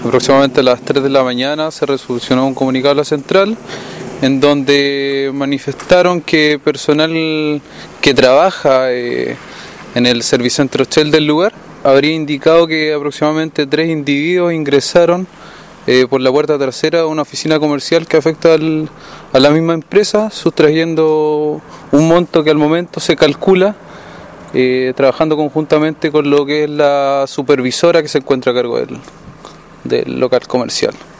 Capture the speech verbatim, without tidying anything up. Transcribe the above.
Aproximadamente a las tres de la mañana se resolucionó un comunicado a la central en donde manifestaron que personal que trabaja eh, en el Servicentro Shell del lugar habría indicado que aproximadamente tres individuos ingresaron eh, por la puerta trasera a una oficina comercial que afecta al, a la misma empresa, sustrayendo un monto que al momento se calcula eh, trabajando conjuntamente con lo que es la supervisora que se encuentra a cargo del, del local comercial.